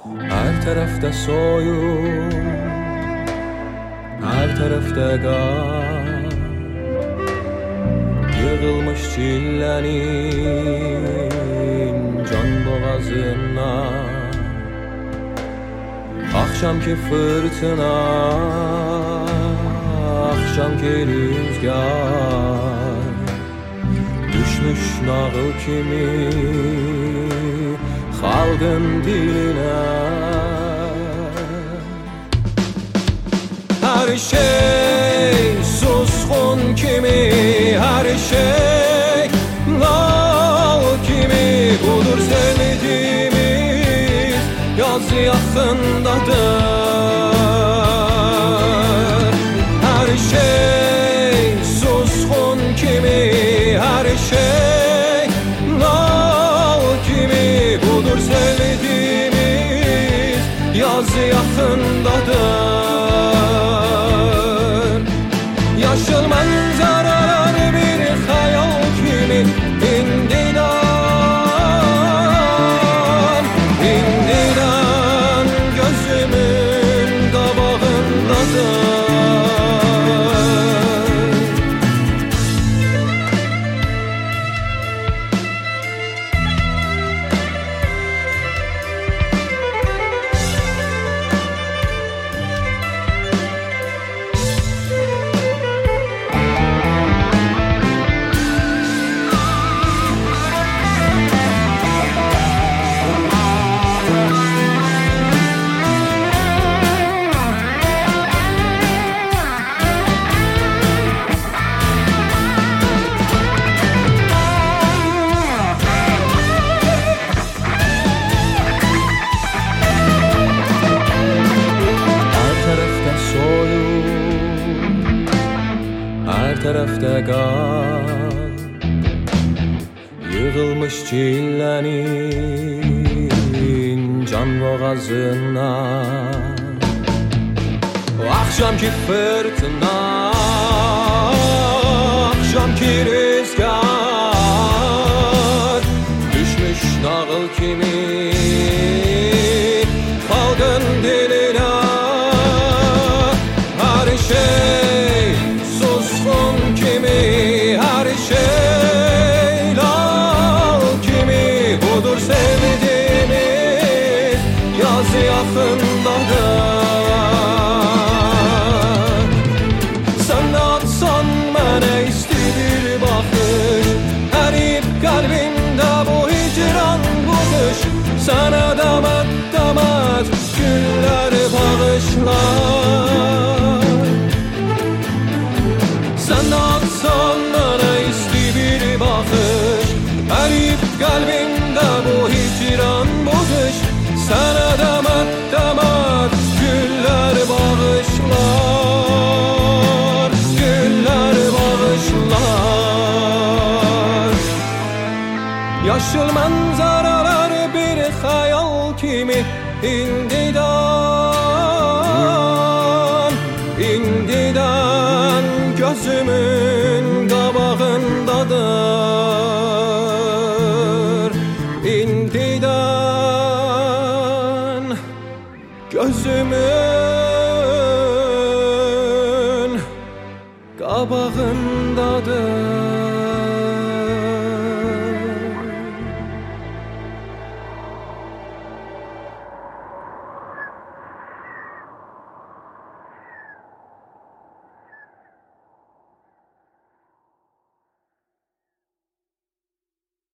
Her tarafta soyun, her tarafta gar, yığılmış çillenin can boğazına. Akşamki fırtına, akşamki rüzgar, düşmüş nağıl kimi xalqın dilinə. Hər şey susqun kimi, hər şey nal kimi, budur sevdiyimiz yaz yaxındadır. Hər şey susqun kimi, hər şey nal kimi, budur sevdiyimiz yaz yaxındadır. Yaşıl mənzərələr bir xəyal kimi indidən gözümün qabağındadır. Her tarafta qar, yığılmış çillenin can boğazına. Akşamki fırtına, akşamki rüzgar, düşmüş nağıl kimi xalqın dilinə. Her şey susqun kimi, her şey lal kimi, budur sevdiğimiz yaz yaxındadır. Sen atsan mənə isti bir baxış, ərib qəlbimdə bu hicran bu qış. Sənə dəmət günlər bağışlar. Sen atsan mənə isti bir baxış, ərib qəlbimdə bu hicran bu qış. Sənə dəmət güllər bağışlar, güllər bağışlar. Yaşıl mənzərələr bir xəyal kimi indidən gözümün qabağındadır. İndidən gözümün qabağındadır.